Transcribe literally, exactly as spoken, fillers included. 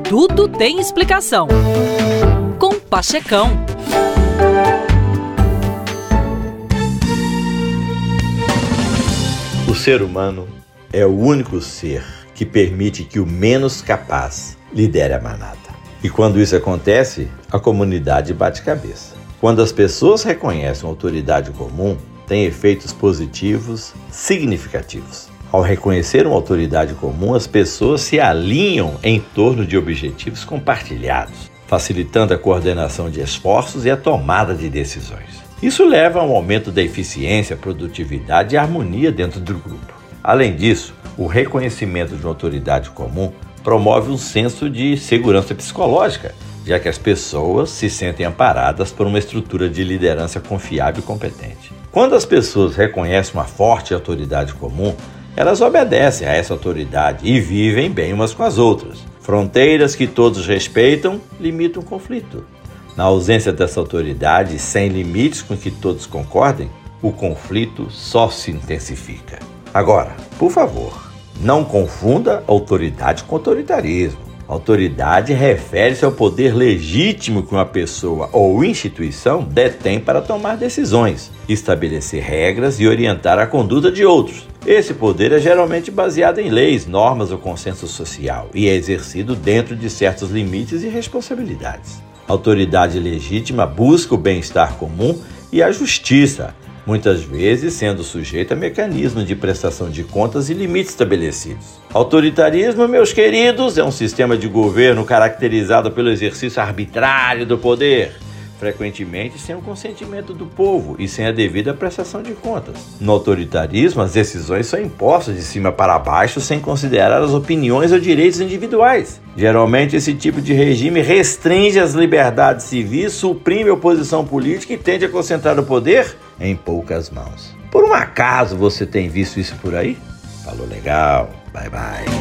Tudo tem explicação. Com Pachecão. O ser humano é o único ser que permite que o menos capaz lidere a manada. E quando isso acontece, a comunidade bate cabeça. Quando as pessoas reconhecem uma autoridade comum, tem efeitos positivos significativos. Ao reconhecer uma autoridade comum, as pessoas se alinham em torno de objetivos compartilhados, facilitando a coordenação de esforços e a tomada de decisões. Isso leva a um aumento da eficiência, produtividade e harmonia dentro do grupo. Além disso, o reconhecimento de uma autoridade comum promove um senso de segurança psicológica, já que as pessoas se sentem amparadas por uma estrutura de liderança confiável e competente. Quando as pessoas reconhecem uma forte autoridade comum, elas obedecem a essa autoridade e vivem bem umas com as outras. Fronteiras que todos respeitam limitam o conflito. Na ausência dessa autoridade, sem limites com que todos concordem, o conflito só se intensifica. Agora, por favor, não confunda autoridade com autoritarismo. Autoridade refere-se ao poder legítimo que uma pessoa ou instituição detém para tomar decisões, estabelecer regras e orientar a conduta de outros. Esse poder é geralmente baseado em leis, normas ou consenso social e é exercido dentro de certos limites e responsabilidades. A autoridade legítima busca o bem-estar comum e a justiça, muitas vezes sendo sujeita a mecanismos de prestação de contas e limites estabelecidos. Autoritarismo, meus queridos, é um sistema de governo caracterizado pelo exercício arbitrário do poder, frequentemente sem o consentimento do povo e sem a devida prestação de contas. No autoritarismo, as decisões são impostas de cima para baixo sem considerar as opiniões ou direitos individuais. Geralmente, esse tipo de regime restringe as liberdades civis, suprime a oposição política e tende a concentrar o poder em poucas mãos. Por um acaso você tem visto isso por aí? Falou legal, bye bye.